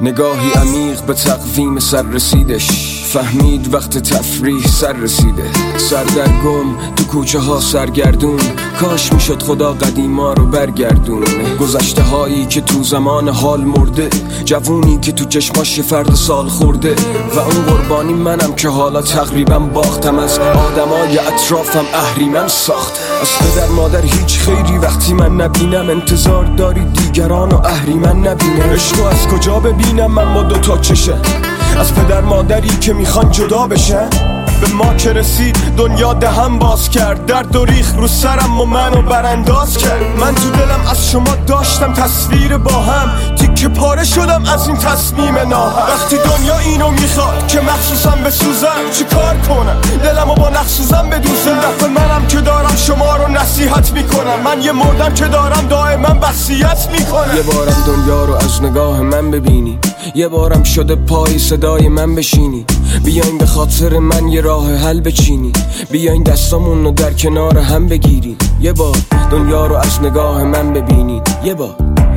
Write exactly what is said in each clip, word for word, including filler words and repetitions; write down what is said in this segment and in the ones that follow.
نگاهی عمیق به تقویم سر رسیدش، فهمید وقت تفریح سر رسیده. سردرگم تو کوچه ها سرگردون، کاش میشد خدا قدیما رو برگردون. گذشته هایی که تو زمان حال مرده، جوونی که تو چشماش فرد سال خورده. و اون قربانی منم که حالا تقریبا باختم، از آدمای اطرافم اهریمن ساخت. از پدر مادر هیچ خیری وقتی من نبینم، انتظار داری دیگران و اهریمن نبینه. عشقو از کجا ببینم من با دوتا چشه، از پدر مادری که میخوان جدا بشن؟ به ما که رسید دنیا دهن باز کرد، درد و ریخ رو سرم و منو برانداز کرد. من تو دلم از شما داشتم تصویر با هم، تیکه پاره شدم از این تصمیم ناهم. وقتی دنیا اینو میخواد که مخصوصم بسوزم، چی کار کنم دلمو با نخسوزم بدوزم؟ دفعه منم که دارم شما رو نصیحت میکنم، من یه مردم که دارم دائما وصیت میکنم. یه بارم دنیا رو از نگاه من ببینی، یه بارم شده پای صدای من بشینی. بیاین به خاطر من یه راه حل بچینی، بیاین دستامون رو در کنار هم بگیری. یه بار دنیا رو از نگاه من ببینید، یه بار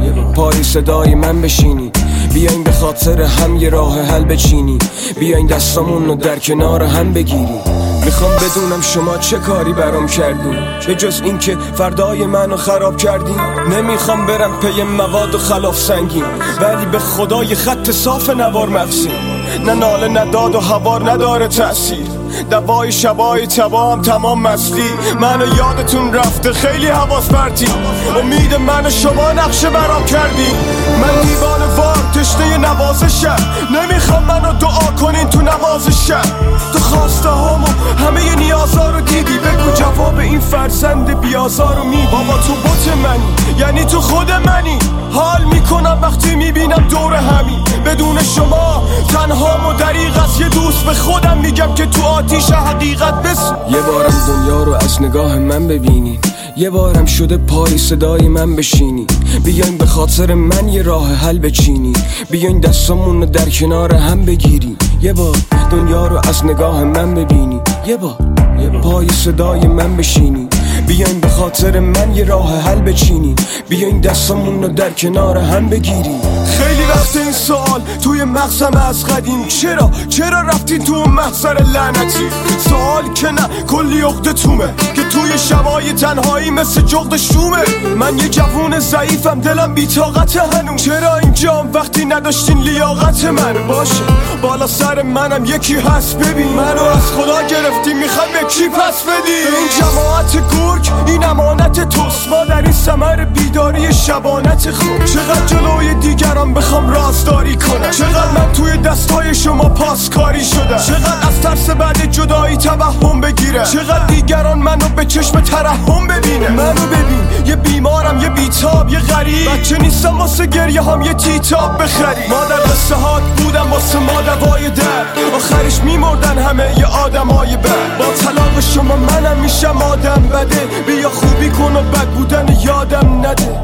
پای صدای من بشینی. بیاین به خاطر هم یه راه حل بچینی، بیاین دستامون رو در کنار هم بگیری. میخوام بدونم شما چه کاری برام کردین، به جز این که فردای منو خراب کردین. نمیخوام برم پی مواد و خلاف سنگین، ولی به خدا یه خط صاف نوار مغزی. نه ناله نه داد و هوار نداره تأثیر، دوای شبای تبام تمام مستی. منو یادتون رفته خیلی حواس پرتی، امید من شما نقشه برام کردی. من دیوانه وار تشنه نوازشم، نمیخوام منو دعا کنین تو نوازشم. تو خواسته هامو همه نیازا رو دیدی، بگو جواب این فرزند بیازار رو میدی. بابا تو بوت منی، یعنی تو خود منی. حال میکنم وقتی میبینم دور همین، بدون شما تنها و دریغ از یه دوست به خودم میگم که تو آتیش حقیقت بسو. یه بارم دنیا رو از نگاه من ببینی، یه بارم شده پای صدای من بشینی. بیاین به خاطر من یه راه حل بچینی، بیاین دستامون رو در کنار هم بگیری. یه بار دنیا رو از نگاه من ببینی، یه بار پای صدای من بشینی. بیاین به خاطر من یه راه حل بچینی، بیاین دستامون رو در کنار هم بگیری. خیلی وقت این سوال توی مغزم از قدیم، چرا چرا رفتین تو اون محضر لعنتی؟ سوال که نه کلی عقده تومه که توی شبای تنهایی مثل جغد شومه. من یه جوون ضعیفم، دلم بی‌طاقت هنوز. چرا اینجام وقتی نداشتین لیاقت من؟ باشه بالا سر منم یکی هست، ببین منو از خدا گرفتی، میخوای به کی پس بدی؟ این جماعت گرگ این امانت توست، ما در این ثمر بیداری شبانت خود. چقدر جلوی دیگران بخوام رازداری کنم، چقدر من توی دستای شما پاسکاری شدم، چقدر از ترس بعد جدایی توهم بگیرم، چقدر دیگران منو به چشم ترحم ببینه. منو ببین یه بیمارم، یه بیتاب، یه غریب، بچه نیستم واسه گریه هم یه تیتاب بخری. ما در قصه هات بودم واسه ما دوای درد، آخرش میمردن همه یه آدمای بد. با طلاق شما منم میشم آدم بده، بیا خوبی کن و بد بودن یادم نده.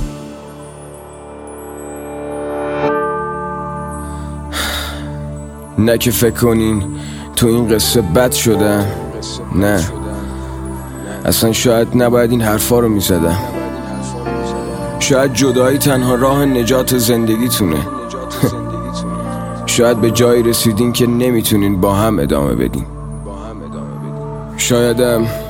نه که فکر کنین تو این قصه بد شدم، نه اصلا شاید نباید این حرفا رو میزدم. شاید جدایی تنها راه نجات زندگیتونه. شاید به جایی رسیدین که نمیتونین با هم ادامه بدین. شایدم